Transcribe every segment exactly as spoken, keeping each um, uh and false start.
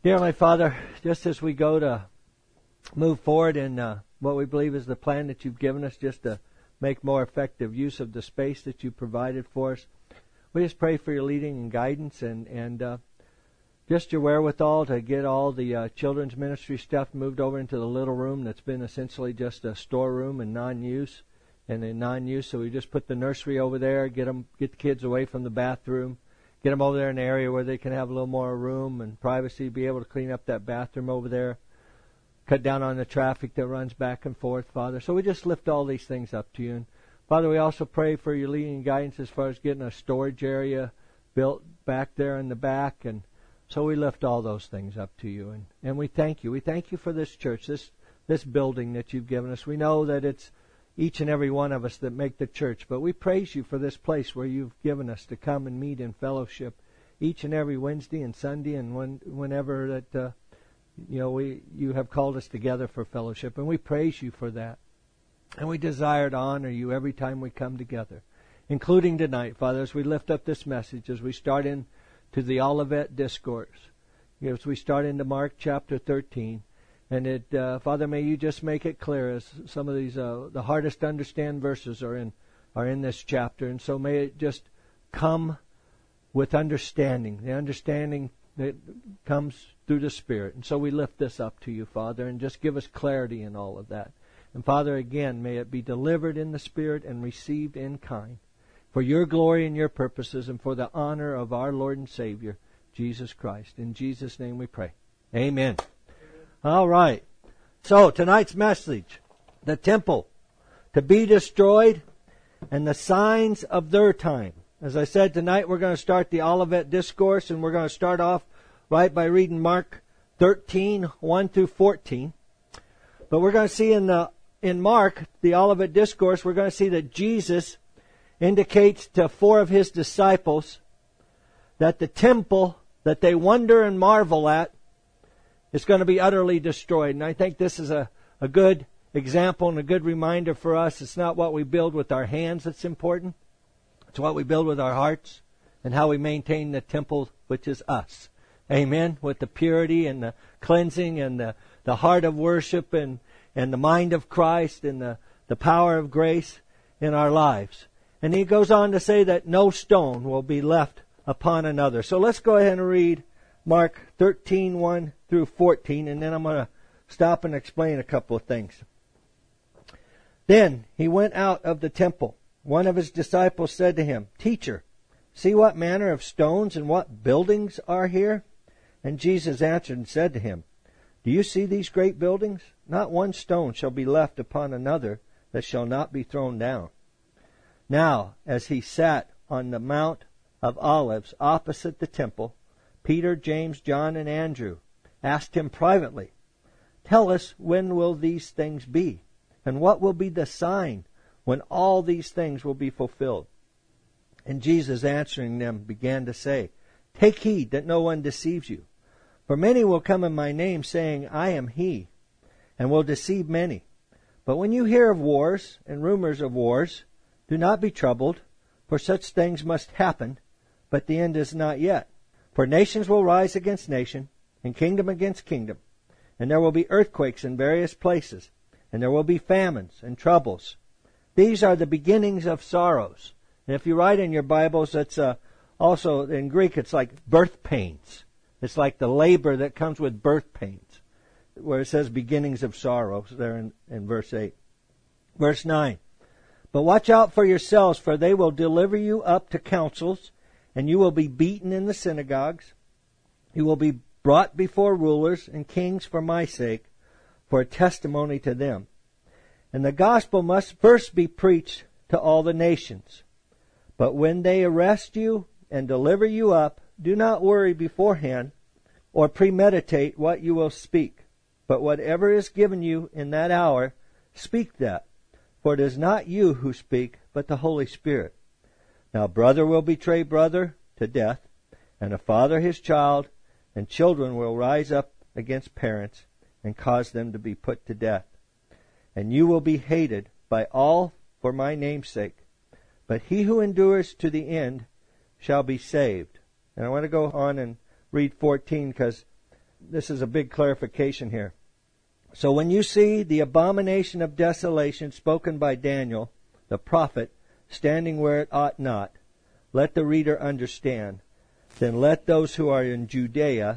Dear Heavenly Father, just as we go to move forward in uh, what we believe is the plan that you've given us, just to make more effective use of the space that you provided for us, we just pray for your leading and guidance and, and uh, just your wherewithal to get all the uh, children's ministry stuff moved over into the little room that's been essentially just a storeroom and non-use. And in non-use, so we just put the nursery over there, get them, get the kids away from the bathroom, get them over there in an area where they can have a little more room and privacy, be able to clean up that bathroom over there, cut down on the traffic that runs back and forth, Father. So we just lift all these things up to you. And Father, we also pray for your leading and guidance as far as getting a storage area built back there in the back. And so we lift all those things up to you. And, and we thank you. We thank you for this church, this this building that you've given us. We know that it's each and every one of us that make the church. But we praise you for this place where you've given us to come and meet in fellowship each and every Wednesday and Sunday and when, whenever that, uh, you know, we you have called us together for fellowship. And we praise you for that. And we desire to honor you every time we come together, including tonight, Father, as we lift up this message, as we start into the Olivet Discourse, as we start into Mark chapter thirteen. And it, uh, Father, may you just make it clear, as some of these uh, the hardest to understand verses are in are in this chapter, and so may it just come with understanding, the understanding that comes through the Spirit. And so we lift this up to you, Father, and just give us clarity in all of that. And Father, again, may it be delivered in the Spirit and received in kind, for your glory and your purposes, and for the honor of our Lord and Savior, Jesus Christ. In Jesus' name we pray. Amen. All right. So tonight's message, the temple to be destroyed and the signs of their time. As I said, tonight we're going to start the Olivet Discourse, and we're going to start off right by reading Mark thirteen, one through fourteen. But we're going to see in the in Mark, the Olivet Discourse, we're going to see that Jesus indicates to four of his disciples that the temple that they wonder and marvel at is going to be utterly destroyed. And I think this is a, a good example and a good reminder for us. It's not what we build with our hands that's important. It's what we build with our hearts and how we maintain the temple, which is us. Amen? With the purity and the cleansing and the, the heart of worship and, and the mind of Christ and the, the power of grace in our lives. And he goes on to say that no stone will be left upon another. So let's go ahead and read Mark thirteen, one through fourteen, and then I'm going to stop and explain a couple of things. Then he went out of the temple. One of his disciples said to him, "Teacher, see what manner of stones and what buildings are here?" And Jesus answered and said to him, "Do you see these great buildings? Not one stone shall be left upon another that shall not be thrown down." Now, as he sat on the Mount of Olives opposite the temple, Peter, James, John, and Andrew asked him privately, "Tell us, when will these things be? And what will be the sign when all these things will be fulfilled?" And Jesus, answering them, began to say, "Take heed that no one deceives you. For many will come in my name, saying, 'I am he,' and will deceive many. But when you hear of wars and rumors of wars, do not be troubled, for such things must happen, but the end is not yet. For nations will rise against nation, and kingdom against kingdom, and there will be earthquakes in various places, and there will be famines and troubles. These are the beginnings of sorrows." And if you write in your Bibles, it's uh, also in Greek, it's like birth pains. It's like the labor that comes with birth pains, where it says beginnings of sorrows there in, in verse eight. Verse nine, "But watch out for yourselves, for they will deliver you up to councils, and you will be beaten in the synagogues. You will be brought before rulers and kings for my sake, for a testimony to them. And the gospel must first be preached to all the nations. But when they arrest you and deliver you up, do not worry beforehand or premeditate what you will speak. But whatever is given you in that hour, speak that. For it is not you who speak, but the Holy Spirit. Now brother will betray brother to death, and a father his child, and children will rise up against parents and cause them to be put to death. And you will be hated by all for my name's sake. But he who endures to the end shall be saved." And I want to go on and read fourteen, because this is a big clarification here. So when you see the abomination of desolation spoken by Daniel, the prophet, standing where it ought not, let the reader understand. Then let those who are in Judea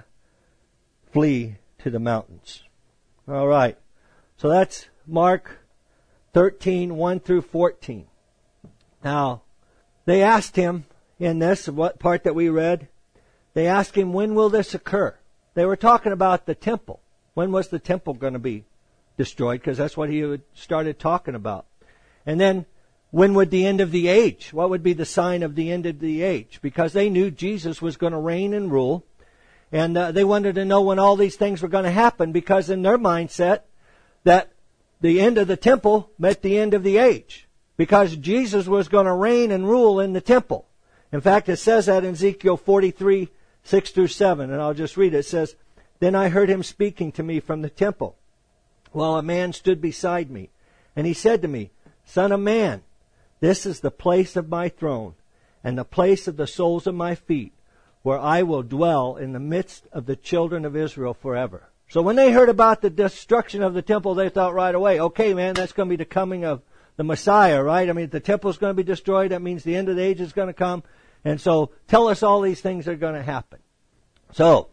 flee to the mountains. All right. So that's Mark thirteen, one through fourteen. Now, they asked him in this, what part that we read, they asked him, when will this occur? They were talking about the temple. When was the temple going to be destroyed? Because that's what he had started talking about. And then, when would the end of the age? What would be the sign of the end of the age? Because they knew Jesus was going to reign and rule. And uh, they wanted to know when all these things were going to happen, because in their mindset, that the end of the temple meant the end of the age. Because Jesus was going to reign and rule in the temple. In fact, it says that in Ezekiel forty-three, six through seven. And I'll just read it. It says, Then I heard him speaking to me from the temple, while a man stood beside me. And he said to me, Son of man, this is the place of my throne, and the place of the soles of my feet, where I will dwell in the midst of the children of Israel forever. So when they heard about the destruction of the temple, they thought right away, okay, man, that's going to be the coming of the Messiah, right? I mean, if the temple's going to be destroyed, that means the end of the age is going to come. And so tell us all these things are going to happen. So,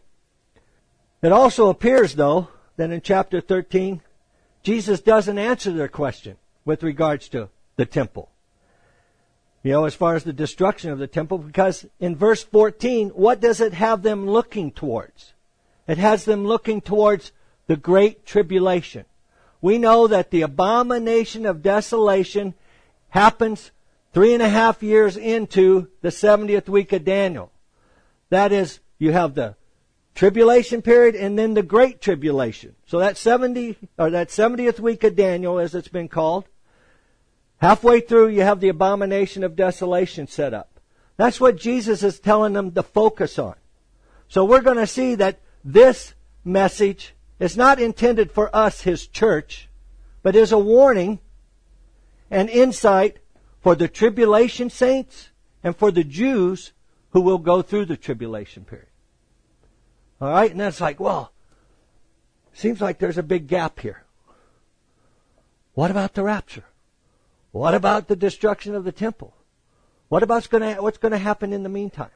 it also appears, though, that in chapter thirteen, Jesus doesn't answer their question with regards to the temple. You know, as far as the destruction of the temple, because in verse fourteen, what does it have them looking towards? It has them looking towards the great tribulation. We know that the abomination of desolation happens three and a half years into the seventieth week of Daniel. That is, you have the tribulation period and then the great tribulation. So that seventy or that seventieth week of Daniel, as it's been called, halfway through you have the abomination of desolation set up. That's what Jesus is telling them to focus on. So we're going to see that this message is not intended for us, His church, but is a warning and insight for the tribulation saints and for the Jews who will go through the tribulation period. All right? And that's like, well, seems like there's a big gap here. What about the rapture? What about the destruction of the temple? What about what's going to, what's going to happen in the meantime?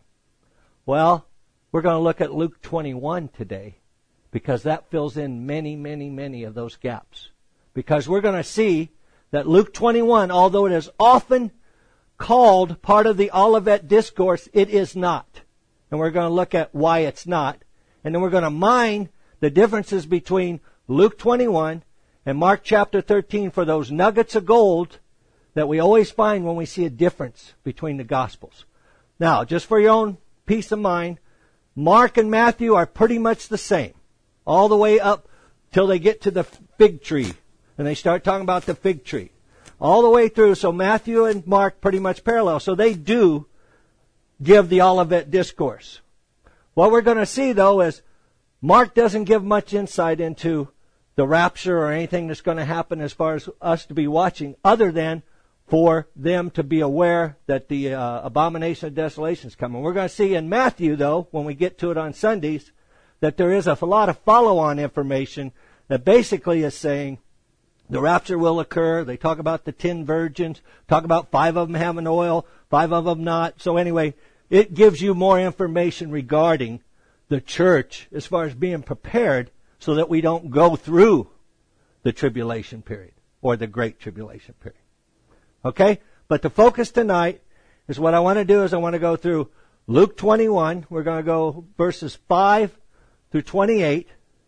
Well, we're going to look at Luke twenty-one today, because that fills in many, many, many of those gaps. Because we're going to see that Luke twenty-one, although it is often called part of the Olivet Discourse, it is not. And we're going to look at why it's not. And then we're going to mine the differences between Luke twenty-one and Mark chapter thirteen for those nuggets of gold that we always find when we see a difference between the Gospels. Now, just for your own peace of mind, Mark and Matthew are pretty much the same, all the way up till they get to the fig tree, and they start talking about the fig tree. All the way through, so Matthew and Mark pretty much parallel. So they do give the Olivet Discourse. What we're going to see, though, is Mark doesn't give much insight into the rapture or anything that's going to happen as far as us to be watching, other than for them to be aware that the uh, abomination of desolation is coming. We're going to see in Matthew, though, when we get to it on Sundays, that there is a lot of follow-on information that basically is saying the rapture will occur. They talk about the ten virgins, talk about five of them having oil, five of them not. So anyway, it gives you more information regarding the church as far as being prepared so that we don't go through the tribulation period or the great tribulation period. Okay? But the focus tonight is what I want to do is I want to go through Luke twenty-one. We're going to go verses five through twenty-eight.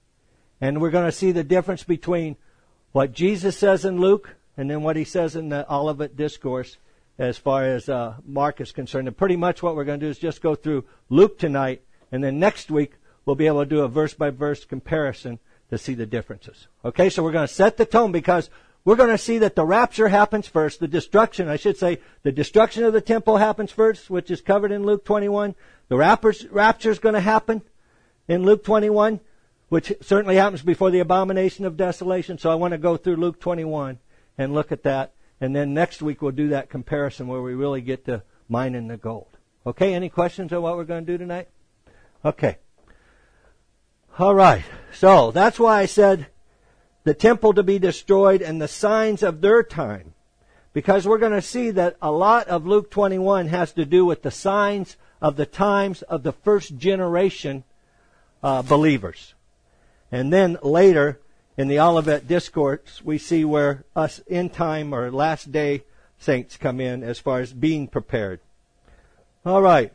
And we're going to see the difference between what Jesus says in Luke and then what he says in the Olivet Discourse as far as uh, Mark is concerned. And pretty much what we're going to do is just go through Luke tonight, and then next week we'll be able to do a verse-by-verse comparison to see the differences. Okay, so we're going to set the tone because we're going to see that the rapture happens first. The destruction, I should say, the destruction of the temple happens first, which is covered in Luke twenty-one. The rapture is going to happen in Luke twenty-one, which certainly happens before the abomination of desolation. So I want to go through Luke twenty-one and look at that. And then next week we'll do that comparison where we really get to mining the gold. Okay, any questions on what we're going to do tonight? Okay. All right. So that's why I said the temple to be destroyed and the signs of their time. Because we're going to see that a lot of Luke twenty-one has to do with the signs of the times of the first generation uh, believers. And then later in the Olivet Discourse, we see where us end time or last day saints come in as far as being prepared. All right.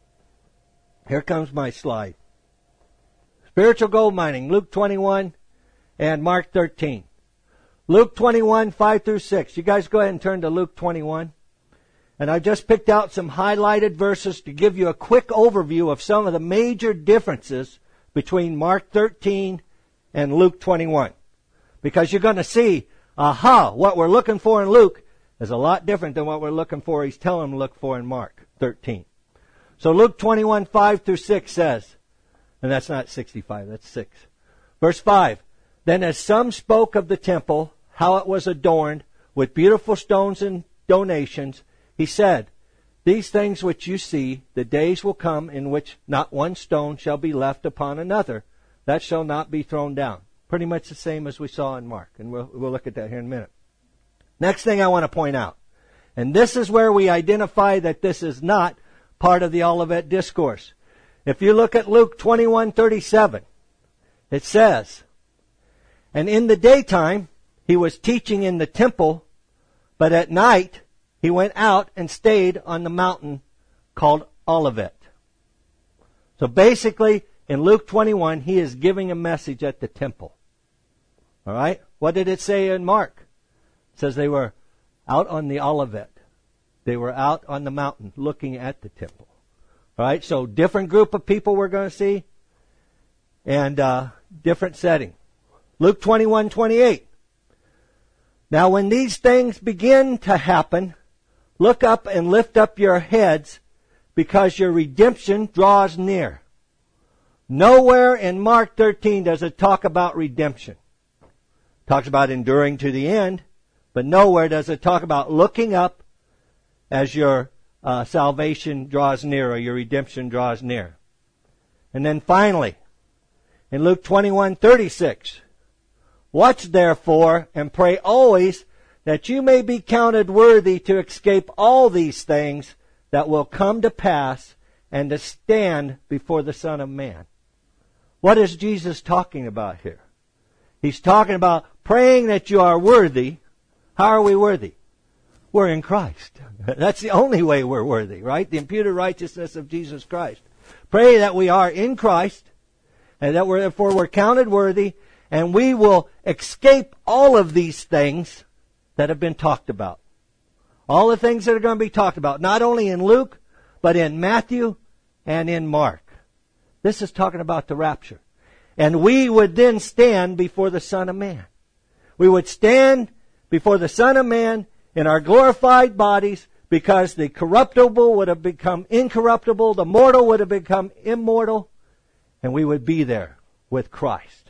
Here comes my slide. Spiritual gold mining, Luke twenty-one and Mark thirteen. Luke twenty-one, five through six. You guys go ahead and turn to Luke twenty-one. And I just picked out some highlighted verses to give you a quick overview of some of the major differences between Mark thirteen and Luke twenty-one. Because you're going to see, aha, what we're looking for in Luke is a lot different than what we're looking for, he's telling them to look for in Mark thirteen. So Luke twenty-one, five through six says, and that's not sixty-five, that's six. Verse five, then as some spoke of the temple, how it was adorned with beautiful stones and donations, he said, these things which you see, the days will come in which not one stone shall be left upon another, that shall not be thrown down. Pretty much the same as we saw in Mark, and we'll, we'll look at that here in a minute. Next thing I want to point out, and this is where we identify that this is not part of the Olivet Discourse. If you look at Luke twenty-one thirty-seven, it says, and in the daytime he was teaching in the temple, but at night he went out and stayed on the mountain called Olivet. So basically, in Luke twenty-one, he is giving a message at the temple. All right? What did it say in Mark? It says they were out on the Olivet. They were out on the mountain looking at the temple. All right? So different group of people we're going to see and uh, different setting. Luke twenty-one twenty-eight. Now when these things begin to happen, look up and lift up your heads because your redemption draws near. Nowhere in Mark thirteen does it talk about redemption. It talks about enduring to the end, but nowhere does it talk about looking up as your uh, salvation draws near or your redemption draws near. And then finally, in Luke twenty-one thirty-six, watch therefore and pray always that you may be counted worthy to escape all these things that will come to pass and to stand before the Son of Man. What is Jesus talking about here? He's talking about praying that you are worthy. How are we worthy? We're in Christ. That's the only way we're worthy, right? The imputed righteousness of Jesus Christ. Pray that we are in Christ and that we're, therefore we're counted worthy and we will escape all of these things that have been talked about. All the things that are going to be talked about, not only in Luke, but in Matthew and in Mark. This is talking about the rapture. And we would then stand before the Son of Man. We would stand before the Son of Man in our glorified bodies because the corruptible would have become incorruptible, the mortal would have become immortal, and we would be there with Christ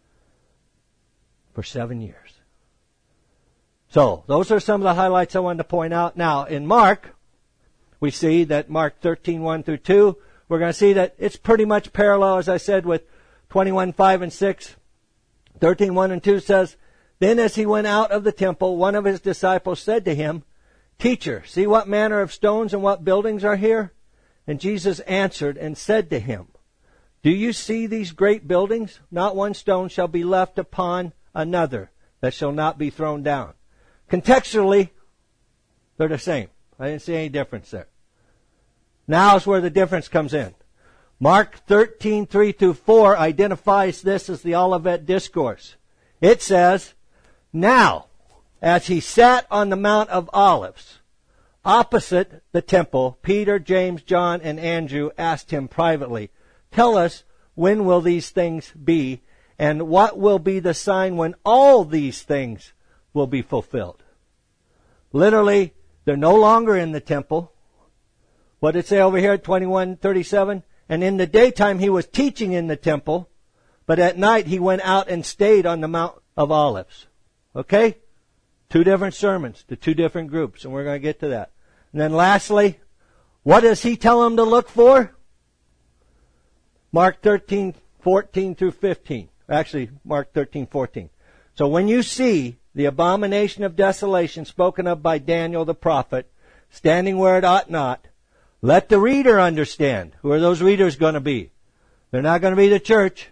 for seven years. So, those are some of the highlights I wanted to point out. Now, in Mark, we see that Mark thirteen, one through two, we're going to see that it's pretty much parallel, as I said, with twenty-one, five and six. thirteen, one and two says, then as he went out of the temple, one of his disciples said to him, Teacher, see what manner of stones and what buildings are here? And Jesus answered and said to him, Do you see these great buildings? Not one stone shall be left upon another that shall not be thrown down. Contextually, they're the same. I didn't see any difference there. Now is where the difference comes in. Mark thirteen, three through four identifies this as the Olivet Discourse. It says, Now, as he sat on the Mount of Olives, opposite the temple, Peter, James, John, and Andrew asked him privately, Tell us, when will these things be, and what will be the sign when all these things will be fulfilled? Literally, they're no longer in the temple. What did it say over here at twenty-one thirty-seven? And in the daytime he was teaching in the temple, but at night he went out and stayed on the Mount of Olives. Okay? Two different sermons to two different groups, and we're going to get to that. And then lastly, what does he tell them to look for? Mark thirteen fourteen through fifteen. Actually, Mark thirteen, fourteen. So when you see the abomination of desolation spoken of by Daniel the prophet, standing where it ought not, let the reader understand. Who are those readers going to be? They're not going to be the church.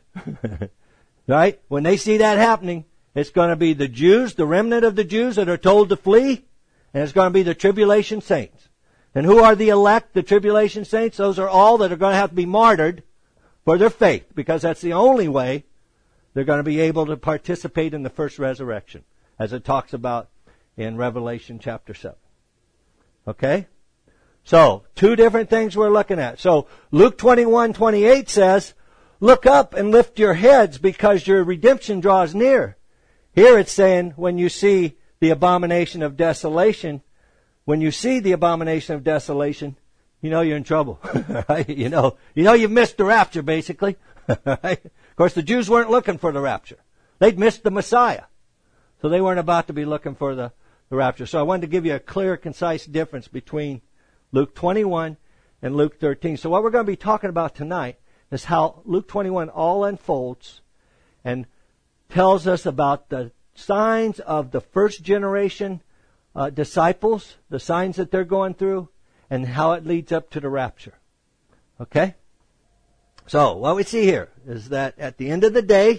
Right? When they see that happening, it's going to be the Jews, the remnant of the Jews that are told to flee, and it's going to be the tribulation saints. And who are the elect, the tribulation saints? Those are all that are going to have to be martyred for their faith, because that's the only way they're going to be able to participate in the first resurrection, as it talks about in Revelation chapter seven. Okay? So, two different things we're looking at. So, Luke twenty-one, twenty-eight says, look up and lift your heads because your redemption draws near. Here it's saying, when you see the abomination of desolation, when you see the abomination of desolation, you know you're in trouble. Right? You know, you know you've missed the rapture, basically. Right? Of course, the Jews weren't looking for the rapture. They'd missed the Messiah. So they weren't about to be looking for the, the rapture. So I wanted to give you a clear, concise difference between Luke twenty-one and Luke thirteen. So what we're going to be talking about tonight is how Luke twenty-one all unfolds and tells us about the signs of the first generation uh, disciples, the signs that they're going through, and how it leads up to the rapture. Okay? So, what we see here is that at the end of the day,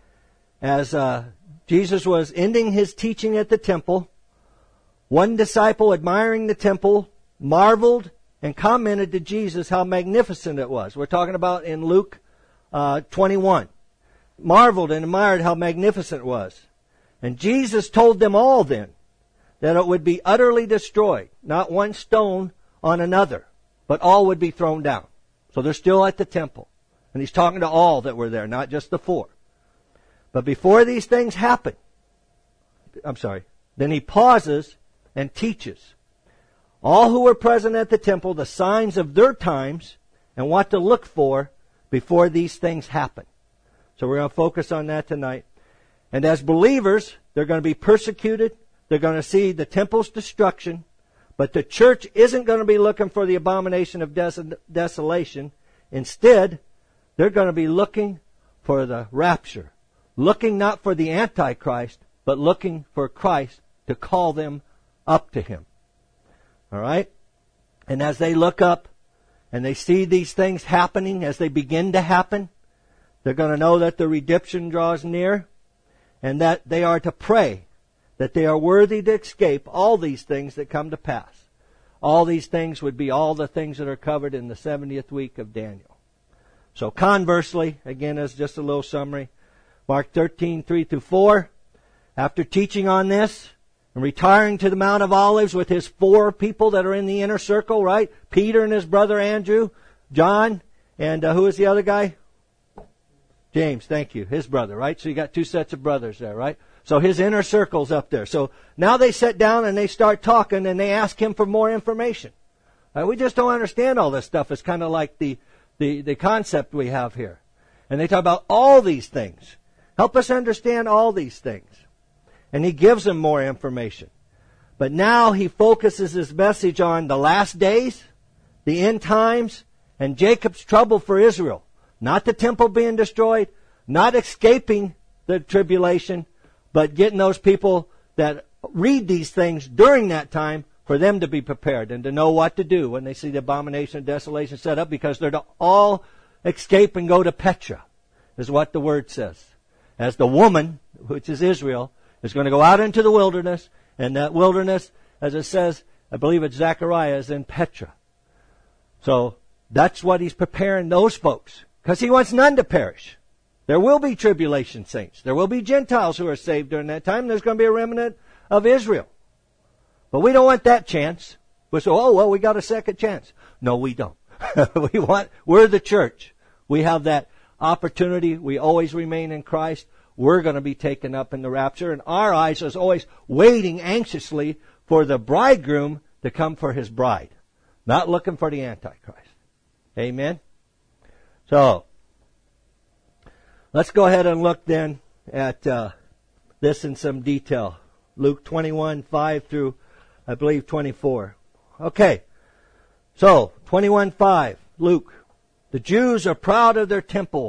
as uh, Jesus was ending his teaching at the temple, one disciple admiring the temple marveled and commented to Jesus how magnificent it was. We're talking about in Luke uh, twenty-one. Marveled and admired how magnificent it was. And Jesus told them all then that it would be utterly destroyed, not one stone on another, but all would be thrown down. So they're still at the temple. And he's talking to all that were there, not just the four. But before these things happen, I'm sorry, then he pauses and teaches all who were present at the temple the signs of their times and what to look for before these things happen. So we're going to focus on that tonight. And as believers, they're going to be persecuted. They're going to see the temple's destruction. But the church isn't going to be looking for the abomination of des- desolation. Instead, they're going to be looking for the rapture. Looking not for the Antichrist, but looking for Christ to call them up to Him. All right? And as they look up and they see these things happening, as they begin to happen, they're going to know that the redemption draws near and that they are to pray that they are worthy to escape all these things that come to pass. All these things would be all the things that are covered in the seventieth week of Daniel. So conversely, again as just a little summary, Mark thirteen, three through four, after teaching on this and retiring to the Mount of Olives with his four people that are in the inner circle, right? Peter and his brother Andrew, John, and uh, who is the other guy? James, thank you. His brother, right? So you got two sets of brothers there, right? So his inner circle's up there. So now they sit down and they start talking and they ask him for more information. Uh, we just don't understand all this stuff. It's kind of like the, the, the concept we have here. And they talk about all these things. Help us understand all these things. And he gives them more information. But now he focuses his message on the last days, the end times, and Jacob's trouble for Israel. Not the temple being destroyed, not escaping the tribulation, but getting those people that read these things during that time for them to be prepared and to know what to do when they see the abomination of desolation set up, because they're to all escape and go to Petra, is what the word says. As the woman, which is Israel, is going to go out into the wilderness, and that wilderness, as it says, I believe it's Zechariah, is in Petra. So that's what he's preparing those folks. Because he wants none to perish. There will be tribulation saints. There will be Gentiles who are saved during that time. There's going to be a remnant of Israel. But we don't want that chance. We say, oh, well, we got a second chance. No, we don't. we want, we're the church. We have that opportunity. We always remain in Christ. We're going to be taken up in the rapture. And our eyes is always waiting anxiously for the bridegroom to come for his bride. Not looking for the Antichrist. Amen? So, let's go ahead and look then at uh, this in some detail. Luke twenty-one, five through, I believe, twenty-four. Okay, so, twenty-one, five, Luke. The Jews are proud of their temple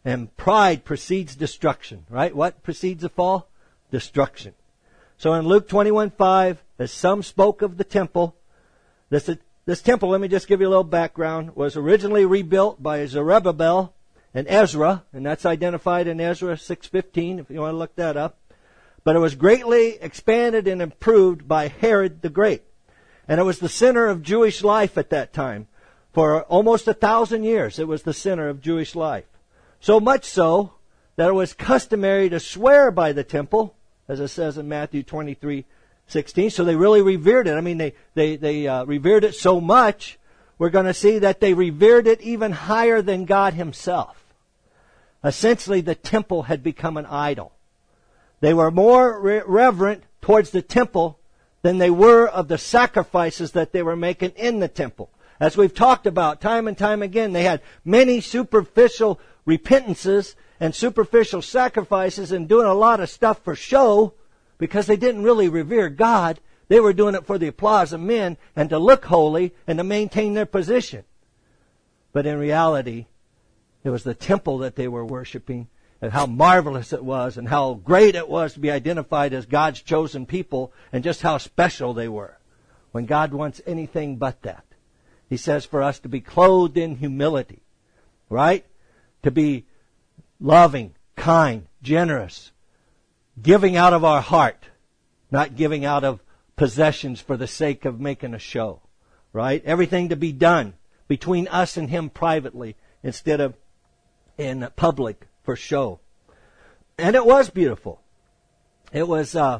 And pride precedes destruction, right? What precedes the fall? Destruction. So in Luke twenty-one five, as some spoke of the temple, this, this temple, let me just give you a little background, was originally rebuilt by Zerubbabel and Ezra, and that's identified in Ezra six fifteen, if you want to look that up. But it was greatly expanded and improved by Herod the Great. And it was the center of Jewish life at that time. For almost a thousand years, it was the center of Jewish life. So much so that it was customary to swear by the temple, as it says in Matthew twenty-three sixteen. So they really revered it. I mean, they, they, they uh, revered it so much, we're going to see that they revered it even higher than God Himself. Essentially, the temple had become an idol. They were more re- reverent towards the temple than they were of the sacrifices that they were making in the temple. As we've talked about time and time again, they had many superficial repentances and superficial sacrifices and doing a lot of stuff for show because they didn't really revere God. They were doing it for the applause of men and to look holy and to maintain their position. But in reality, it was the temple that they were worshiping, and how marvelous it was, and how great it was to be identified as God's chosen people, and just how special they were. When God wants anything but that. He says for us to be clothed in humility, right? To be loving, kind, generous, giving out of our heart, not giving out of possessions for the sake of making a show, right? Everything to be done between us and Him privately instead of in public for show. And it was beautiful. It was uh,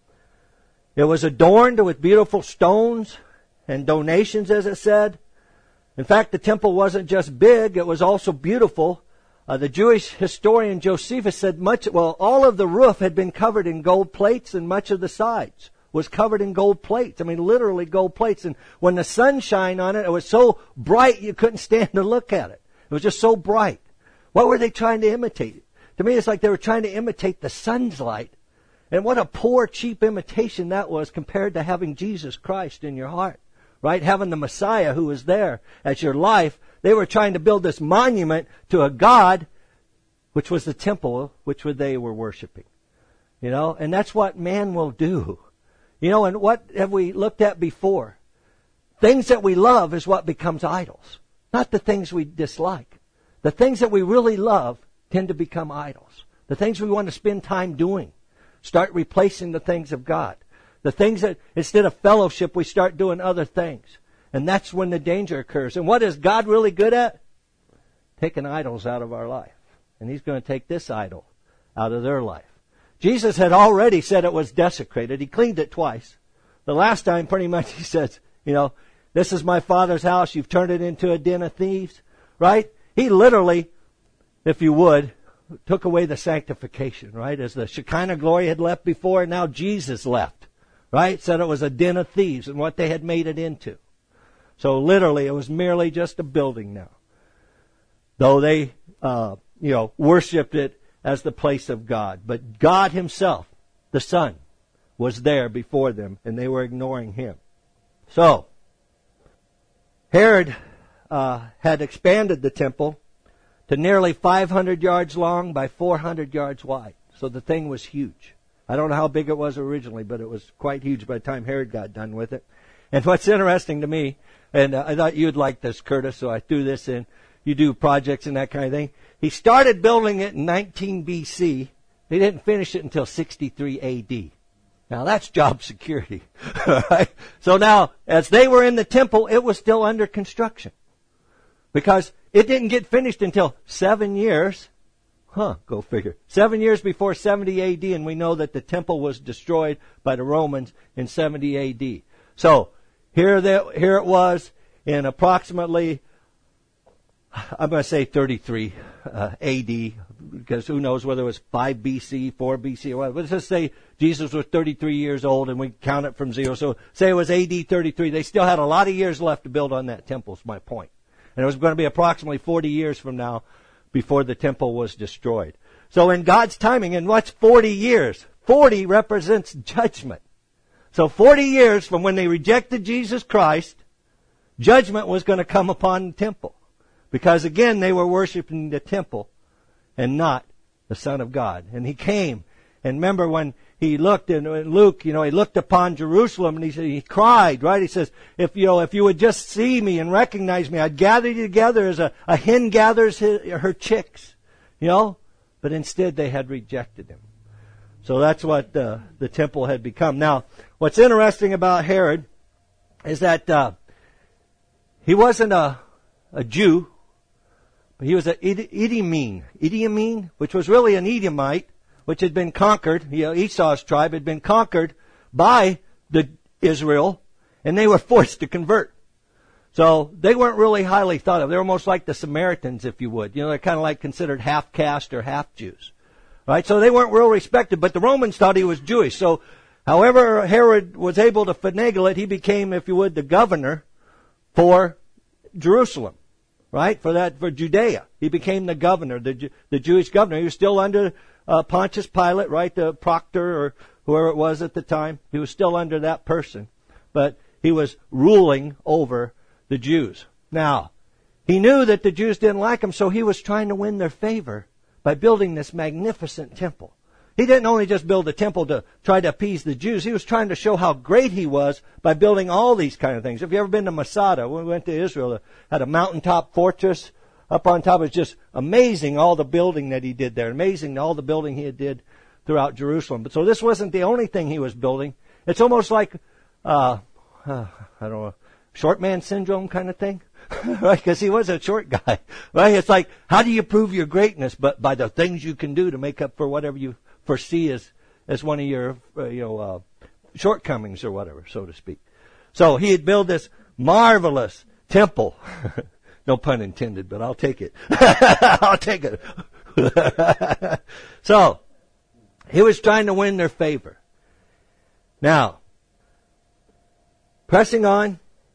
it was adorned with beautiful stones and donations, as it said. In fact, the temple wasn't just big, it was also beautiful. Uh, the Jewish historian Josephus said much, well, all of the roof had been covered in gold plates, and much of the sides was covered in gold plates. I mean, literally gold plates. And when the sun shined on it, it was so bright you couldn't stand to look at it. It was just so bright. What were they trying to imitate? To me, it's like they were trying to imitate the sun's light. And what a poor, cheap imitation that was compared to having Jesus Christ in your heart. Right? Having the Messiah who was there as your life. They were trying to build this monument to a God, which was the temple, which they were worshiping. You know, and that's what man will do. You know, and what have we looked at before? Things that we love is what becomes idols. Not the things we dislike. The things that we really love tend to become idols. The things we want to spend time doing start replacing the things of God. The things that, instead of fellowship, we start doing other things. And that's when the danger occurs. And what is God really good at? Taking idols out of our life. And He's going to take this idol out of their life. Jesus had already said it was desecrated. He cleaned it twice. The last time, pretty much, He says, you know, this is my Father's house. You've turned it into a den of thieves. Right? He literally, if you would, took away the sanctification, right? As the Shekinah glory had left before, now Jesus left, right? Said it was a den of thieves and what they had made it into. So literally, it was merely just a building now. Though they, uh, you know, worshipped it as the place of God. But God Himself, the Son, was there before them, and they were ignoring Him. So, Herod Uh, had expanded the temple to nearly five hundred yards long by four hundred yards wide. So the thing was huge. I don't know how big it was originally, but it was quite huge by the time Herod got done with it. And what's interesting to me, and uh, I thought you'd like this, Curtis, so I threw this in. You do projects and that kind of thing. He started building it in nineteen B C. He didn't finish it until sixty-three A D. Now that's job security. Right? So now, as they were in the temple, it was still under construction. Because it didn't get finished until seven years, huh, go figure, seven years before seventy A D, and we know that the temple was destroyed by the Romans in seventy A D. So, here, the, here it was in approximately, I'm going to say thirty-three uh, A D, because who knows whether it was five B C, four B C, or whatever. Let's just say Jesus was thirty-three years old, and we count it from zero. So, say it was A D thirty-three. They still had a lot of years left to build on that temple, is my point. And it was going to be approximately forty years from now before the temple was destroyed. So in God's timing, and what's forty years? forty represents judgment. So forty years from when they rejected Jesus Christ, judgment was going to come upon the temple. Because again, they were worshiping the temple and not the Son of God. And he came. And remember when he looked in Luke, you know, he looked upon Jerusalem and he said, he cried, right? He says, if you know, if you would just see me and recognize me, I'd gather you together as a, a hen gathers his, her chicks, you know. But instead they had rejected him. So that's what uh, the temple had become. Now, what's interesting about Herod is that uh, he wasn't a, a Jew, but he was an Idumean, Idumean, which was really an Edomite, which had been conquered. You know, Esau's tribe had been conquered by the Israel, and they were forced to convert. So they weren't really highly thought of. They were almost like the Samaritans, if you would. You know, they're kind of like considered half caste or half Jews. Right? So they weren't real respected, but the Romans thought he was Jewish. So however Herod was able to finagle it, he became, if you would, the governor for Jerusalem. Right? For that, for Judea. He became the governor, the, the Jewish governor. He was still under uh, Pontius Pilate, right? The proctor or whoever it was at the time. He was still under that person. But he was ruling over the Jews. Now, he knew that the Jews didn't like him, so he was trying to win their favor by building this magnificent temple. He didn't only just build a temple to try to appease the Jews. He was trying to show how great he was by building all these kind of things. If you've ever been to Masada, when we went to Israel, it had a mountaintop fortress up on top. It was just amazing all the building that he did there. Amazing all the building he did throughout Jerusalem. But so this wasn't the only thing he was building. It's almost like, uh, uh I don't know, short man syndrome kind of thing. Right, because he was a short guy. Right, it's like, how do you prove your greatness? But by the things you can do to make up for whatever you foresee as as one of your uh, you know uh, shortcomings or whatever, so to speak. So he had built this marvelous temple. No pun intended, but I'll take it. I'll take it. So he was trying to win their favor. Now, pressing on.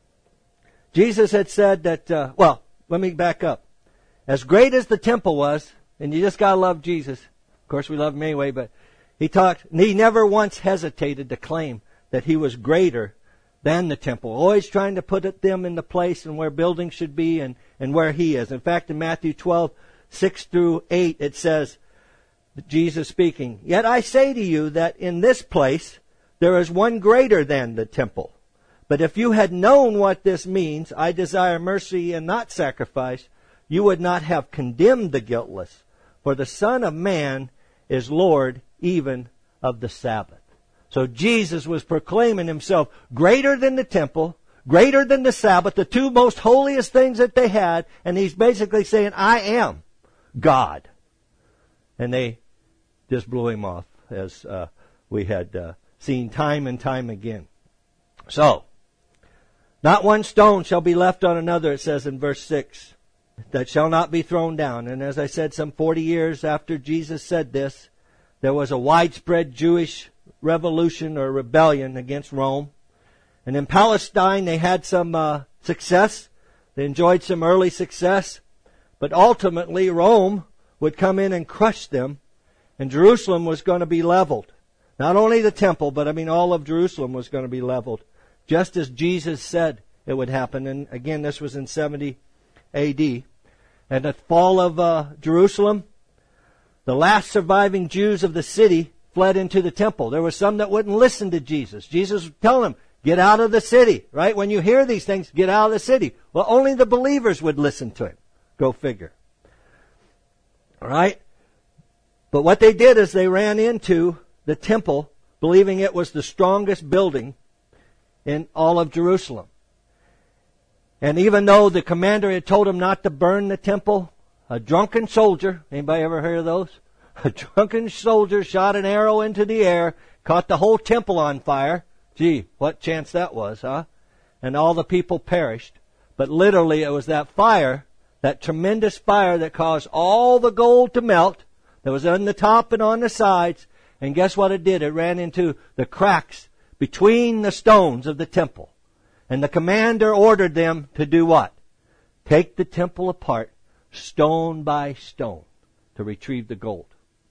Jesus had said that, uh, well, let me back up. As great as the temple was, and you just gotta love Jesus. Of course, we love him anyway, but he talked, he never once hesitated to claim that he was greater than the temple. Always trying to put it, them in the place and where buildings should be and, and where he is. In fact, in Matthew twelve, six through eight, it says, Jesus speaking, "Yet I say to you that in this place there is one greater than the temple. But if you had known what this means, I desire mercy and not sacrifice, you would not have condemned the guiltless. For the Son of Man is Lord even of the Sabbath." So Jesus was proclaiming himself greater than the temple, greater than the Sabbath, the two most holiest things that they had, and he's basically saying, I am God. And they just blew him off, as uh, we had uh, seen time and time again. So, not one stone shall be left on another, it says in verse six, that shall not be thrown down. And as I said, some forty years after Jesus said this, there was a widespread Jewish revolution or rebellion against Rome. And in Palestine, they had some uh, success. They enjoyed some early success. But ultimately, Rome would come in and crush them. And Jerusalem was going to be leveled. Not only the temple, but I mean all of Jerusalem was going to be leveled. Just as Jesus said it would happen. And again, this was in seventy A D. And the fall of uh, Jerusalem, the last surviving Jews of the city fled into the temple. There were some that wouldn't listen to Jesus. Jesus was telling them, get out of the city, right? When you hear these things, get out of the city. Well, only the believers would listen to him. Go figure. All right? But what they did is they ran into the temple, believing it was the strongest building in all of Jerusalem. And even though the commander had told him not to burn the temple, a drunken soldier, anybody ever heard of those? A drunken soldier shot an arrow into the air, caught the whole temple on fire. Gee, what chance that was, huh? And all the people perished. But literally it was that fire, that tremendous fire that caused all the gold to melt, that was on the top and on the sides. And guess what it did? It ran into the cracks between the stones of the temple. And the commander ordered them to do what? Take the temple apart, stone by stone, to retrieve the gold.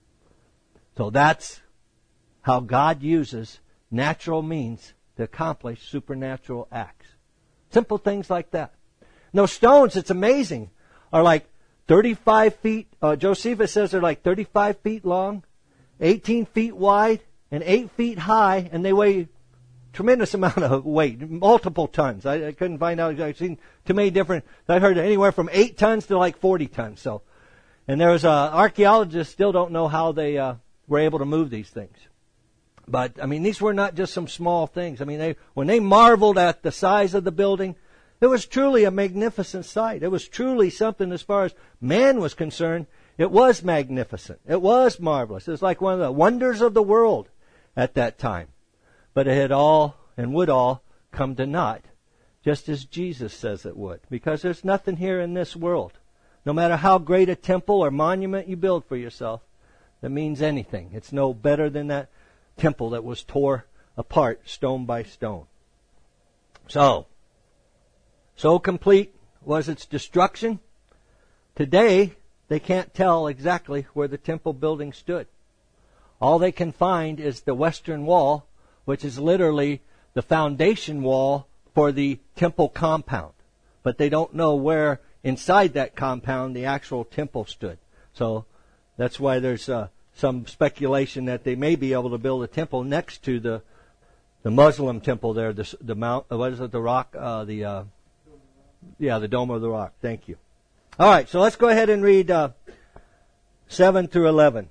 So that's how God uses natural means to accomplish supernatural acts. Simple things like that. And those stones, it's amazing, are like thirty-five feet, uh, Josephus says they're like thirty-five feet long, eighteen feet wide, and eight feet high, and they weigh tremendous amount of weight, multiple tons. I, I couldn't find out. I've seen too many different. I've heard anywhere from eight tons to like forty tons. So, and there's uh, archaeologists still don't know how they uh, were able to move these things. But I mean, these were not just some small things. I mean, they when they marveled at the size of the building, it was truly a magnificent sight. It was truly something as far as man was concerned. It was magnificent. It was marvelous. It was like one of the wonders of the world at that time. But it had all and would all come to naught, just as Jesus says it would. Because there's nothing here in this world, no matter how great a temple or monument you build for yourself, that means anything. It's no better than that temple that was tore apart stone by stone. So, so complete was its destruction. Today, they can't tell exactly where the temple building stood. All they can find is the western wall, which is literally the foundation wall for the temple compound. But they don't know where inside that compound the actual temple stood. So that's why there's uh, some speculation that they may be able to build a temple next to the the Muslim temple there, the, the mount, what is it, the rock, uh, the uh, yeah, the Dome of the Rock. Thank you. All right, so let's go ahead and read uh, seven through eleven.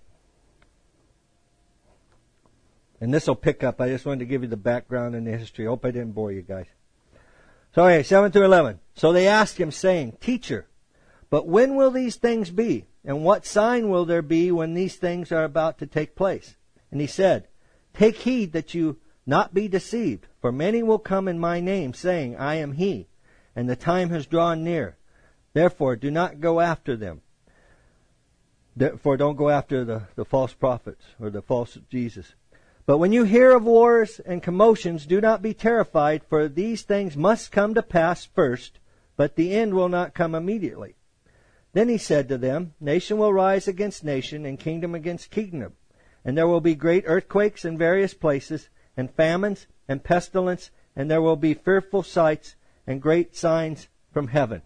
And this will pick up. I just wanted to give you the background and the history. I hope I didn't bore you guys. So, okay, seven through eleven. So they asked him, saying, Teacher, but when will these things be? And what sign will there be when these things are about to take place? And he said, Take heed that you not be deceived, for many will come in my name, saying, I am he, and the time has drawn near. Therefore, do not go after them. Therefore, don't go after the, the false prophets or the false Jesus. But when you hear of wars and commotions, do not be terrified, for these things must come to pass first, but the end will not come immediately. Then he said to them, Nation will rise against nation, and kingdom against kingdom. And there will be great earthquakes in various places, and famines, and pestilence, and there will be fearful sights, and great signs from heaven.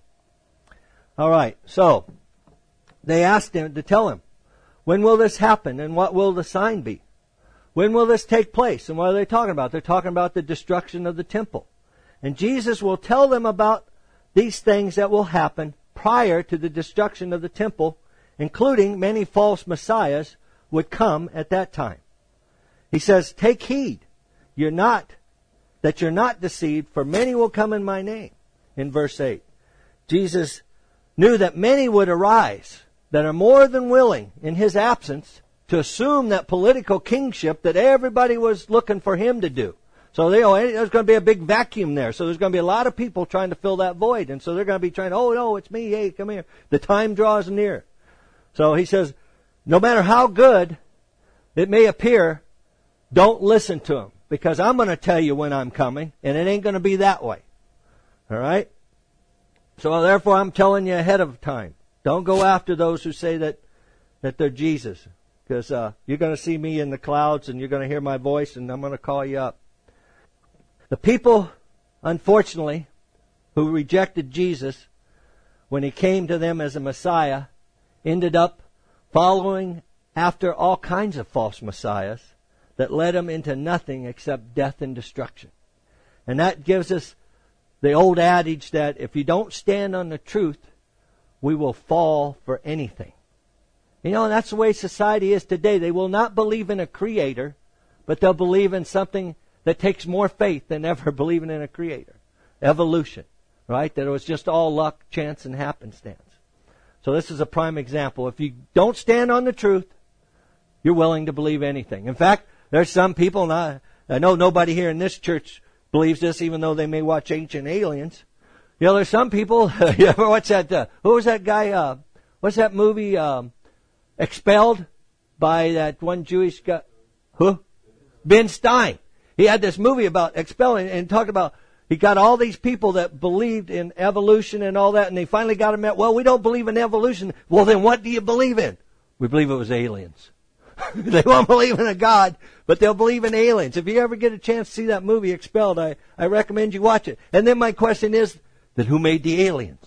All right, so they asked him to tell him, when will this happen, and what will the sign be? When will this take place? And what are they talking about? They're talking about the destruction of the temple. And Jesus will tell them about these things that will happen prior to the destruction of the temple, including many false messiahs would come at that time. He says, take heed, you're not, that you're not deceived, for many will come in my name. In verse eight, Jesus knew that many would arise that are more than willing in his absence to assume that political kingship that everybody was looking for him to do. So they, oh, there's going to be a big vacuum there. So there's going to be a lot of people trying to fill that void. And so they're going to be trying, oh, no, it's me. Hey, come here. The time draws near. So he says, no matter how good it may appear, don't listen to him. Because I'm going to tell you when I'm coming, and it ain't going to be that way. All right? So therefore, I'm telling you ahead of time. Don't go after those who say that, that they're Jesus. Because uh, you're going to see me in the clouds, and you're going to hear my voice, and I'm going to call you up. The people, unfortunately, who rejected Jesus when he came to them as a Messiah, ended up following after all kinds of false messiahs that led them into nothing except death and destruction. And that gives us the old adage that if you don't stand on the truth, we will fall for anything. You know, and that's the way society is today. They will not believe in a creator, but they'll believe in something that takes more faith than ever believing in a creator. Evolution, right? That it was just all luck, chance, and happenstance. So this is a prime example. If you don't stand on the truth, you're willing to believe anything. In fact, there's some people, and I, I know nobody here in this church believes this, even though they may watch Ancient Aliens. You know, there's some people, you ever watch that, uh, who was that guy, uh, what's that movie, um, Expelled, by that one Jewish guy, who? Ben Stein. He had this movie about expelling and talked about, he got all these people that believed in evolution and all that, and they finally got them at, well, we don't believe in evolution. Well, then what do you believe in? We believe it was aliens. They won't believe in a God, but they'll believe in aliens. If you ever get a chance to see that movie, Expelled, I, I recommend you watch it. And then my question is, then who made the aliens?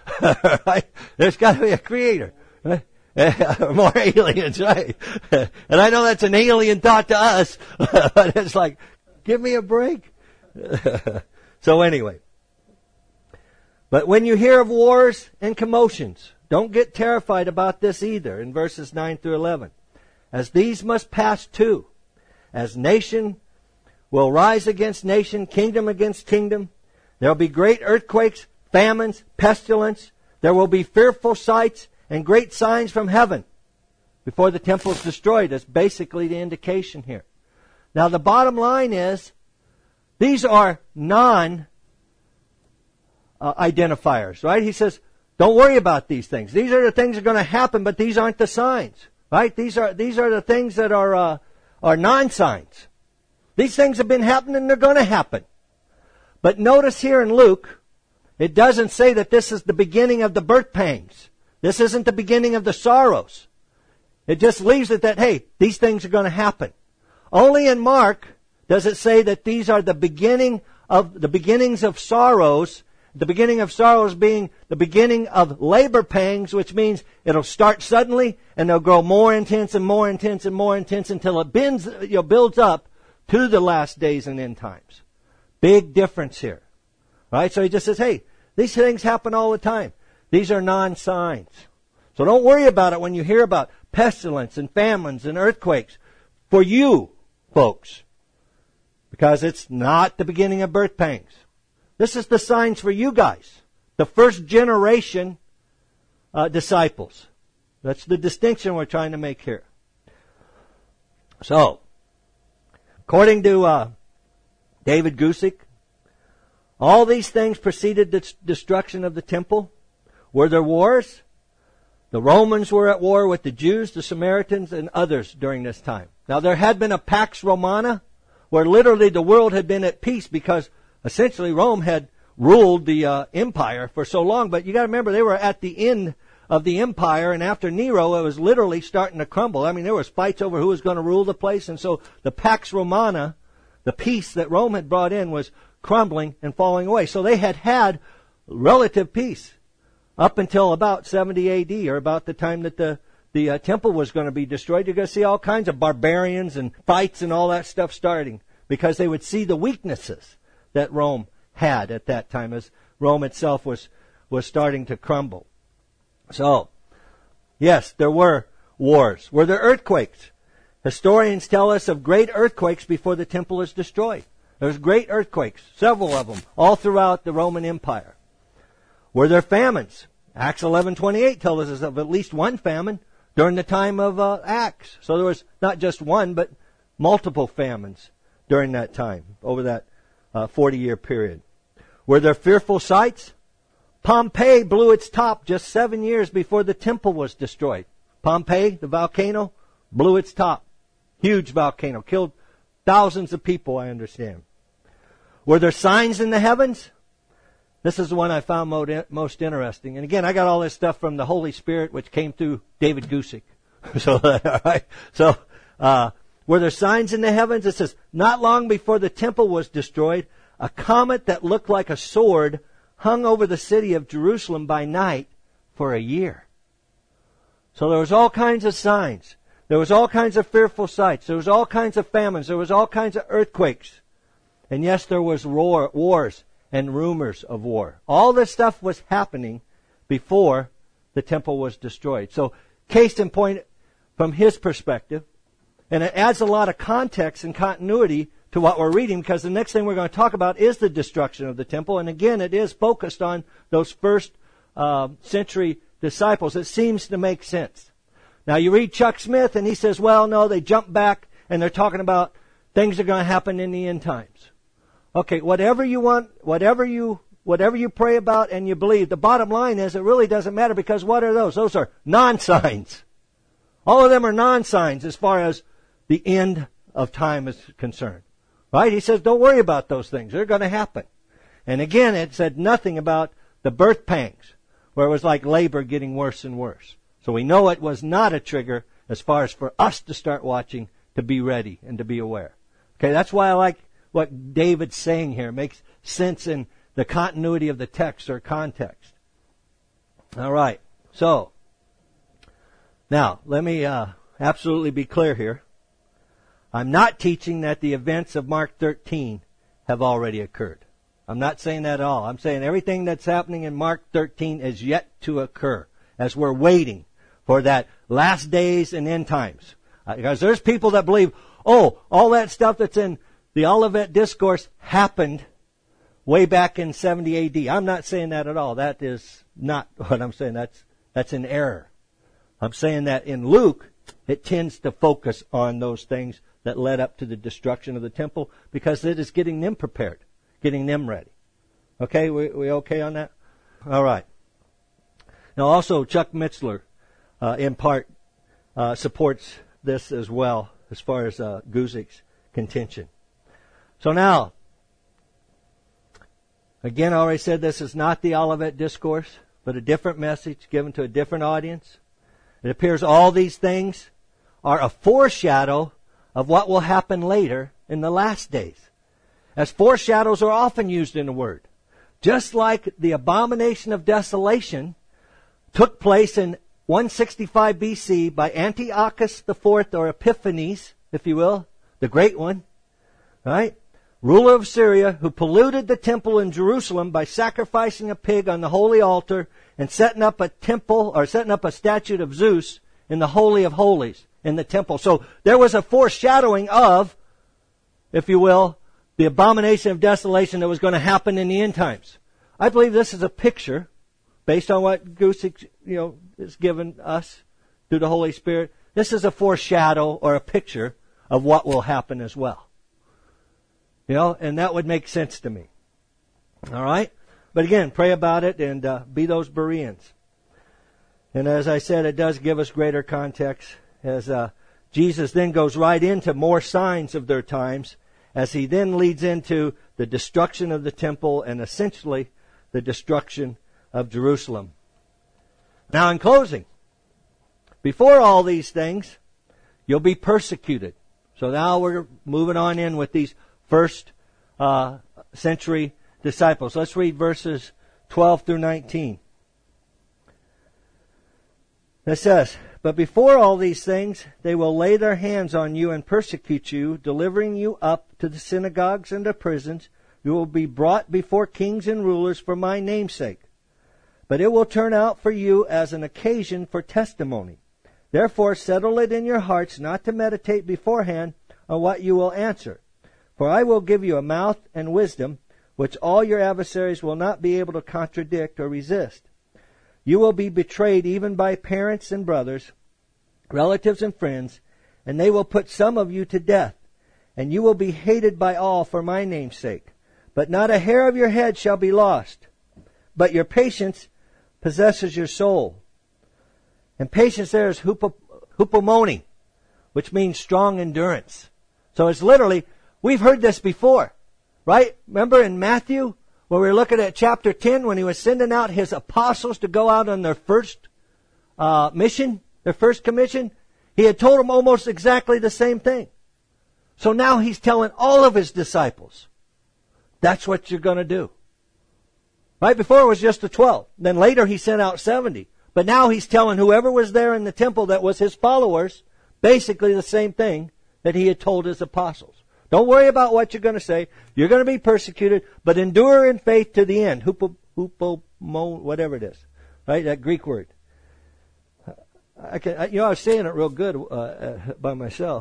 Right? There's got to be a creator. Right? More aliens, right? And I know that's an alien thought to us, but it's like, give me a break. So anyway. But when you hear of wars and commotions, don't get terrified about this either in verses nine through eleven. As these must pass too, as nation will rise against nation, kingdom against kingdom. There will be great earthquakes, famines, pestilence. There will be fearful sights and great signs from heaven before the temple is destroyed. That's basically the indication here. Now the bottom line is, these are non uh, identifiers, right? He says, don't worry about these things. These are the things that are going to happen, but these aren't the signs, right? These are these are the things that are uh, are non-signs. These things have been happening; they're going to happen. But notice here in Luke, it doesn't say that this is the beginning of the birth pangs. This isn't the beginning of the sorrows. It just leaves it that, hey, these things are going to happen. Only in Mark does it say that these are the beginning of the beginnings of sorrows. The beginning of sorrows being the beginning of labor pangs, which means it'll start suddenly and they'll grow more intense and more intense and more intense until it bends, you know, builds up to the last days and end times. Big difference here. Right? So he just says, hey, these things happen all the time. These are non-signs. So don't worry about it when you hear about pestilence and famines and earthquakes. For you, folks. Because it's not the beginning of birth pangs. This is the signs for you guys. The first generation uh, disciples. That's the distinction we're trying to make here. So, according to uh, David Gusick, all these things preceded the destruction of the temple. Were there wars? The Romans were at war with the Jews, the Samaritans, and others during this time. Now there had been a Pax Romana, where literally the world had been at peace because essentially Rome had ruled the uh, empire for so long. But you got to remember, they were at the end of the empire, and after Nero, it was literally starting to crumble. I mean, there was fights over who was going to rule the place, and so the Pax Romana, the peace that Rome had brought in, was crumbling and falling away. So they had had relative peace up until about seventy A D, or about the time that the the uh, temple was going to be destroyed. You're going to see all kinds of barbarians and fights and all that stuff starting, because they would see the weaknesses that Rome had at that time, as Rome itself was was starting to crumble. So, yes, there were wars. Were there earthquakes? Historians tell us of great earthquakes before the temple is destroyed. There's great earthquakes, several of them, all throughout the Roman Empire. Were there famines? Acts eleven twenty-eight tells us of at least one famine during the time of uh, Acts. So there was not just one, but multiple famines during that time, over that uh, forty-year period. Were there fearful sights? Pompeii blew its top just seven years before the temple was destroyed. Pompeii, the volcano, blew its top. Huge volcano. Killed thousands of people, I understand. Were there signs in the heavens? This is the one I found most interesting. And again, I got all this stuff from the Holy Spirit, which came through David Gusick. so, all right. So, uh, were there signs in the heavens? It says, not long before the temple was destroyed, a comet that looked like a sword hung over the city of Jerusalem by night for a year. So there was all kinds of signs. There was all kinds of fearful sights. There was all kinds of famines. There was all kinds of earthquakes. And yes, there was war, wars and rumors of war. All this stuff was happening before the temple was destroyed. So, case in point, from his perspective, and it adds a lot of context and continuity to what we're reading, because the next thing we're going to talk about is the destruction of the temple. And again, it is focused on those first uh, century disciples. It seems to make sense. Now, you read Chuck Smith, and he says, well, no, they jump back, and they're talking about things are going to happen in the end times. Okay, whatever you want, whatever you whatever you pray about and you believe, the bottom line is it really doesn't matter, because what are those? Those are non-signs. All of them are non-signs as far as the end of time is concerned. Right? He says, don't worry about those things. They're going to happen. And again, it said nothing about the birth pangs, where it was like labor getting worse and worse. So we know it was not a trigger as far as for us to start watching, to be ready and to be aware. Okay, that's why I like what David's saying here. It makes sense in the continuity of the text or context. All right. So, now, let me uh, absolutely be clear here. I'm not teaching that the events of Mark thirteen have already occurred. I'm not saying that at all. I'm saying everything that's happening in Mark thirteen is yet to occur as we're waiting for that last days and end times. Uh, because there's people that believe, oh, all that stuff that's in the Olivet Discourse happened way back in seventy A D. I'm not saying that at all. That is not what I'm saying. That's that's an error. I'm saying that in Luke, it tends to focus on those things that led up to the destruction of the temple because it is getting them prepared, getting them ready. Okay, we, we okay on that? All right. Now also, Chuck Mitzler, uh, in part, uh, supports this as well as far as uh, Guzik's contention. So now, again, I already said this is not the Olivet Discourse, but a different message given to a different audience. It appears all these things are a foreshadow of what will happen later in the last days. As foreshadows are often used in the Word. Just like the abomination of desolation took place in one sixty-five B C by Antiochus the Fourth, or Epiphanes, if you will, the great one, right? Ruler of Syria, who polluted the temple in Jerusalem by sacrificing a pig on the holy altar and setting up a temple, or setting up a statue of Zeus in the Holy of Holies in the temple. So there was a foreshadowing of, if you will, the abomination of desolation that was going to happen in the end times. I believe this is a picture, based on what Gusick, you know, is given us through the Holy Spirit. This is a foreshadow or a picture of what will happen as well. You know, and that would make sense to me. All right? But again, pray about it and uh, be those Bereans. And as I said, it does give us greater context as uh, Jesus then goes right into more signs of their times as he then leads into the destruction of the temple and essentially the destruction of Jerusalem. Now in closing, before all these things, you'll be persecuted. So now we're moving on in with these first uh, century disciples. Let's read verses twelve through nineteen. It says, "But before all these things, they will lay their hands on you and persecute you, delivering you up to the synagogues and the prisons. You will be brought before kings and rulers for my name's sake. But it will turn out for you as an occasion for testimony. Therefore settle it in your hearts not to meditate beforehand on what you will answer. For I will give you a mouth and wisdom, which all your adversaries will not be able to contradict or resist. You will be betrayed even by parents and brothers, relatives and friends, and they will put some of you to death. And you will be hated by all for my name's sake. But not a hair of your head shall be lost. But your patience possesses your soul." And patience there is hupo, hupomone, which means strong endurance. So it's literally, we've heard this before, right? Remember in Matthew, when we were looking at chapter ten, when he was sending out his apostles to go out on their first uh, mission, their first commission, he had told them almost exactly the same thing. So now he's telling all of his disciples, that's what you're going to do. Right before it was just the twelve. Then later he sent out seventy. But now he's telling whoever was there in the temple that was his followers basically the same thing that he had told his apostles. Don't worry about what you're going to say. You're going to be persecuted, but endure in faith to the end. Hupo, hupo, mo, whatever it is. Right? That Greek word. I can, I, you know, I was saying it real good uh, uh, by myself.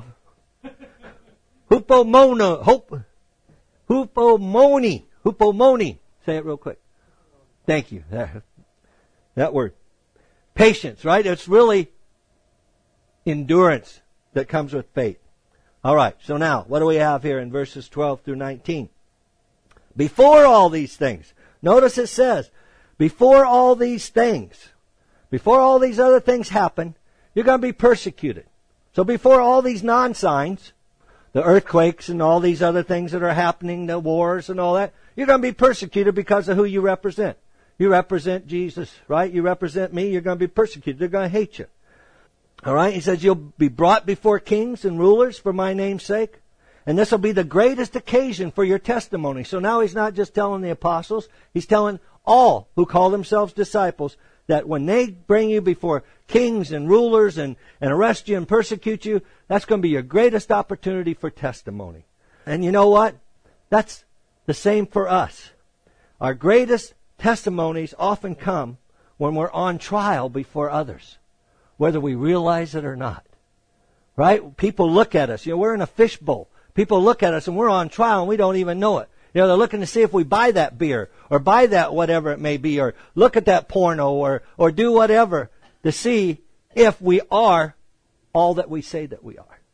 Hupomona, hope, hupomone, hupomone. Say it real quick. Thank you. That, that word. Patience, right? It's really endurance that comes with faith. All right, so now, what do we have here in verses twelve through nineteen? Before all these things. Notice it says, before all these things. Before all these other things happen, you're going to be persecuted. So before all these non-signs, the earthquakes and all these other things that are happening, the wars and all that, you're going to be persecuted because of who you represent. You represent Jesus, right? You represent me, you're going to be persecuted. They're going to hate you. All right? He says you'll be brought before kings and rulers for my name's sake. And this will be the greatest occasion for your testimony. So now he's not just telling the apostles. He's telling all who call themselves disciples, that when they bring you before kings and rulers and, and arrest you and persecute you, that's going to be your greatest opportunity for testimony. And you know what? That's the same for us. Our greatest testimonies often come when we're on trial before others, whether we realize it or not. Right? People look at us. You know, we're in a fishbowl. People look at us and we're on trial and we don't even know it. You know, they're looking to see if we buy that beer or buy that whatever it may be or look at that porno or, or do whatever to see if we are all that we say that we are.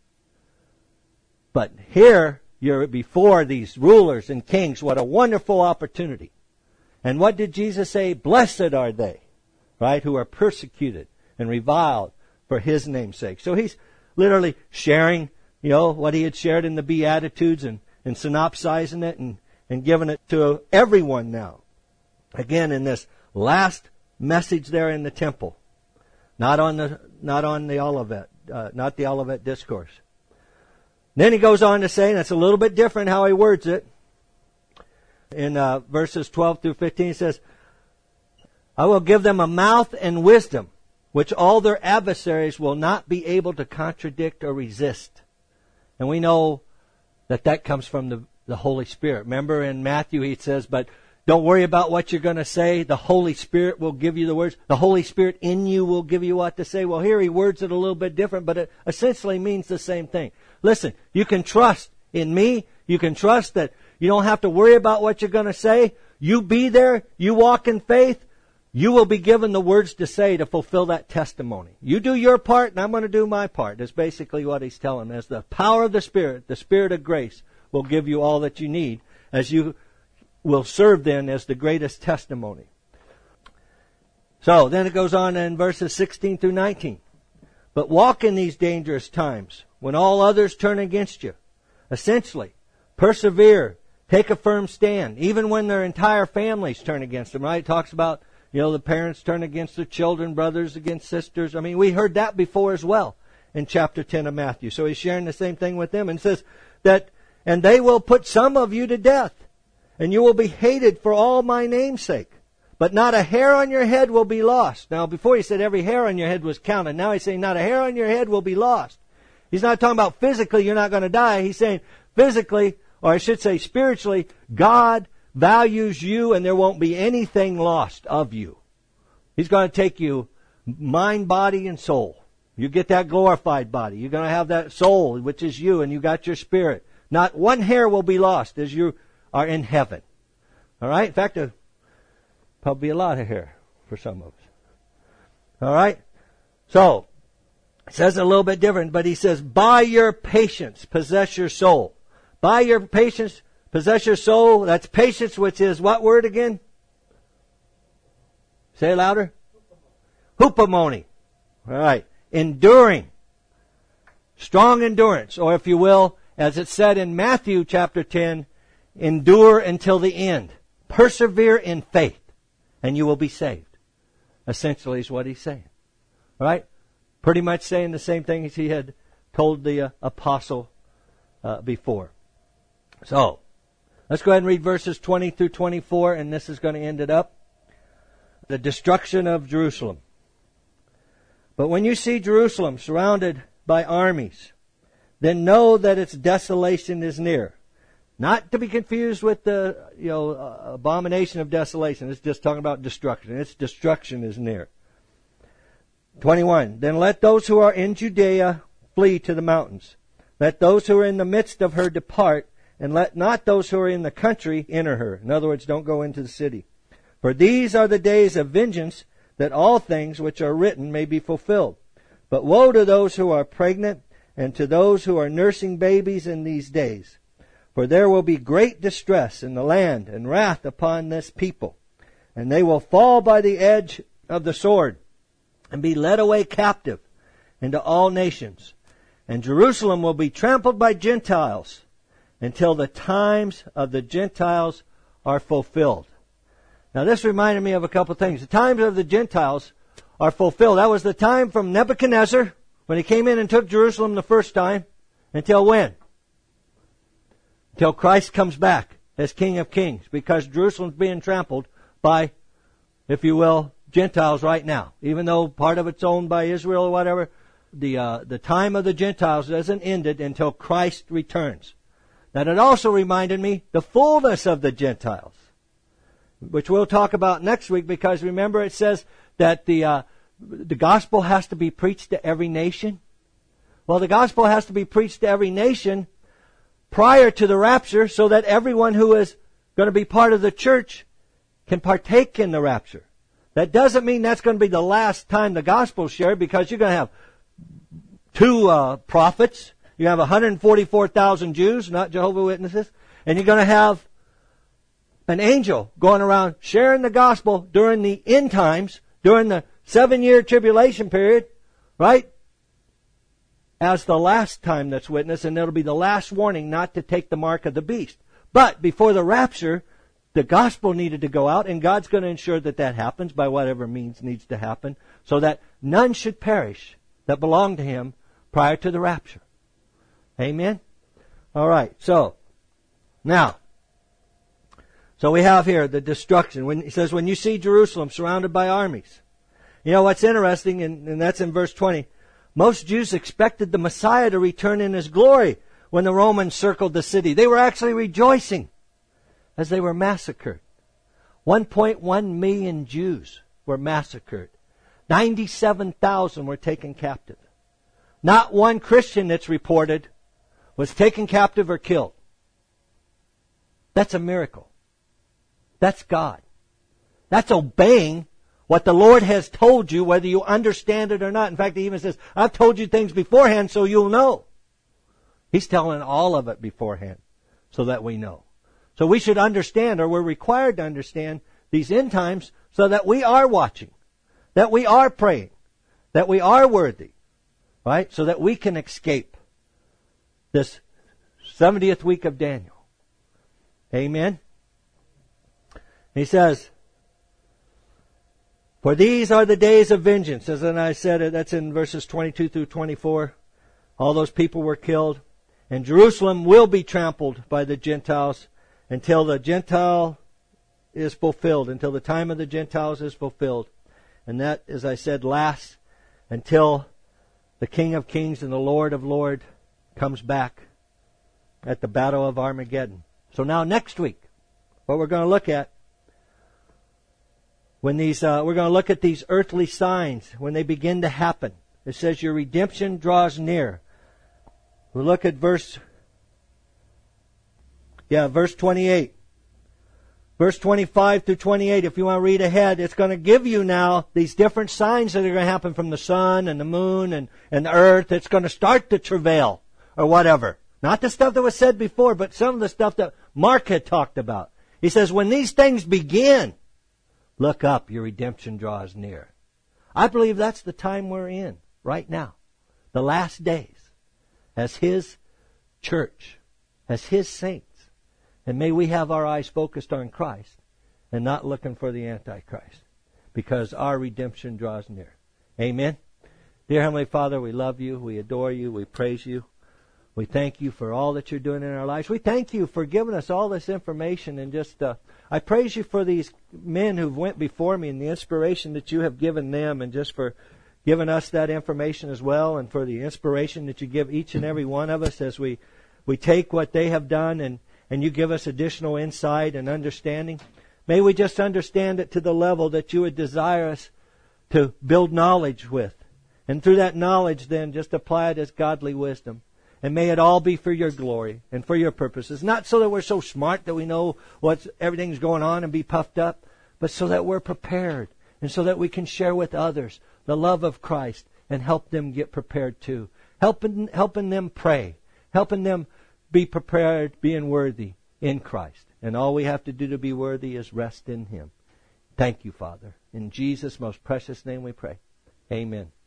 But here, you're before these rulers and kings. What a wonderful opportunity. And what did Jesus say? Blessed are they, right, who are persecuted and reviled for His name's sake. So He's literally sharing, you know, what He had shared in the Beatitudes and, and synopsizing it and, and giving it to everyone now. Again, in this last message there in the temple. Not on the, not on the Olivet, uh, not the Olivet Discourse. Then He goes on to say, and it's a little bit different how He words it. In uh, verses twelve through fifteen, He says, I will give them a mouth and wisdom, which all their adversaries will not be able to contradict or resist. And we know that that comes from the, the Holy Spirit. Remember in Matthew He says, but don't worry about what you're going to say. The Holy Spirit will give you the words. The Holy Spirit in you will give you what to say. Well, here He words it a little bit different, but it essentially means the same thing. Listen, you can trust in me. You can trust that you don't have to worry about what you're going to say. You be there. You walk in faith. You will be given the words to say to fulfill that testimony. You do your part, and I'm going to do my part. That's basically what He's telling us. The power of the Spirit, the Spirit of grace, will give you all that you need as you will serve then as the greatest testimony. So, then it goes on in verses sixteen through nineteen. But walk in these dangerous times when all others turn against you. Essentially, persevere, take a firm stand, even when their entire families turn against them, right? It talks about, you know, the parents turn against their children, brothers against sisters. I mean, we heard that before as well in chapter ten of Matthew. So He's sharing the same thing with them and says that, and they will put some of you to death, and you will be hated for all my name's sake. But not a hair on your head will be lost. Now, before He said every hair on your head was counted. Now He's saying not a hair on your head will be lost. He's not talking about physically you're not going to die. He's saying physically, or I should say spiritually, God values you and there won't be anything lost of you. He's going to take you mind, body, and soul. You get that glorified body. You're going to have that soul, which is you, and you got your spirit. Not one hair will be lost as you are in heaven. All right? In fact, there'll probably be a lot of hair for some of us. All right? So, it says it a little bit different, but He says, by your patience, possess your soul. By your patience, possess your soul. That's patience, which is what word again? Say it louder. Hupomone. All right. Enduring. Strong endurance. Or if you will, as it said in Matthew chapter ten, endure until the end. Persevere in faith, and you will be saved. Essentially is what He's saying. All right? Pretty much saying the same thing as He had told the uh, apostle uh, before. So, let's go ahead and read verses twenty through twenty-four, and this is going to end it up. The destruction of Jerusalem. But when you see Jerusalem surrounded by armies, then know that its desolation is near. Not to be confused with the, you know, uh, abomination of desolation. It's just talking about destruction. Its destruction is near. twenty-one. Then let those who are in Judea flee to the mountains. Let those who are in the midst of her depart, and let not those who are in the country enter her. In other words, don't go into the city. For these are the days of vengeance, that all things which are written may be fulfilled. But woe to those who are pregnant, and to those who are nursing babies in these days. For there will be great distress in the land, and wrath upon this people. And they will fall by the edge of the sword, and be led away captive into all nations. And Jerusalem will be trampled by Gentiles, until the times of the Gentiles are fulfilled. Now this reminded me of a couple of things. The times of the Gentiles are fulfilled. That was the time from Nebuchadnezzar, when he came in and took Jerusalem the first time, until when? Until Christ comes back as King of Kings, because Jerusalem's being trampled by, if you will, Gentiles right now. Even though part of it's owned by Israel or whatever, the uh, the time of the Gentiles doesn't end it until Christ returns. That it also reminded me the fullness of the Gentiles, which we'll talk about next week, because remember it says that the uh, the gospel has to be preached to every nation. Well, the gospel has to be preached to every nation prior to the rapture, so that everyone who is going to be part of the church can partake in the rapture. That doesn't mean that's going to be the last time the gospel is shared, because you're going to have two uh, prophets. You have one hundred forty-four thousand Jews, not Jehovah's Witnesses, and you're going to have an angel going around sharing the gospel during the end times, during the seven-year tribulation period, right? As the last time that's witnessed, and it'll be the last warning not to take the mark of the beast. But before the rapture, the gospel needed to go out, and God's going to ensure that that happens by whatever means needs to happen, so that none should perish that belong to Him prior to the rapture. Amen? All right, so, now, so we have here the destruction. When, it says, when you see Jerusalem surrounded by armies. You know what's interesting, and, and that's in verse twenty. Most Jews expected the Messiah to return in His glory when the Romans circled the city. They were actually rejoicing as they were massacred. one point one million Jews were massacred. ninety-seven thousand were taken captive. Not one Christian that's reported was taken captive or killed. That's a miracle. That's God. That's obeying what the Lord has told you, whether you understand it or not. In fact, He even says, I've told you things beforehand so you'll know. He's telling all of it beforehand so that we know. So we should understand, or we're required to understand, these end times so that we are watching, that we are praying, that we are worthy, right? So that we can escape this seventieth week of Daniel. Amen? He says, for these are the days of vengeance. As I said, that's in verses twenty-two through twenty-four. All those people were killed. And Jerusalem will be trampled by the Gentiles until the Gentile is fulfilled, until the time of the Gentiles is fulfilled. And that, as I said, lasts until the King of Kings and the Lord of Lords comes back at the Battle of Armageddon. So now next week, what we're going to look at, when these, uh, we're going to look at these earthly signs, when they begin to happen. It says your redemption draws near. We'll look at verse, yeah, verse twenty-eight. Verse twenty-five through twenty-eight, if you want to read ahead, it's going to give you now these different signs that are going to happen from the sun and the moon and, and the earth. It's going to start to travail or whatever. Not the stuff that was said before, but some of the stuff that Mark had talked about. He says, when these things begin, look up, your redemption draws near. I believe that's the time we're in right now. The last days. As His church. As His saints. And may we have our eyes focused on Christ and not looking for the Antichrist, because our redemption draws near. Amen? Dear Heavenly Father, we love You, we adore You, we praise You. We thank You for all that You're doing in our lives. We thank You for giving us all this information, and just uh, I praise You for these men who've went before me and the inspiration that You have given them, and just for giving us that information as well, and for the inspiration that You give each and every one of us as we, we take what they have done and and You give us additional insight and understanding. May we just understand it to the level that You would desire us to build knowledge with. And through that knowledge then just apply it as godly wisdom. And may it all be for Your glory and for Your purposes. Not so that we're so smart that we know what's everything's going on and be puffed up, but so that we're prepared and so that we can share with others the love of Christ and help them get prepared too. Helping, helping them pray. Helping them be prepared, being worthy in Christ. And all we have to do to be worthy is rest in Him. Thank You, Father. In Jesus' most precious name we pray. Amen.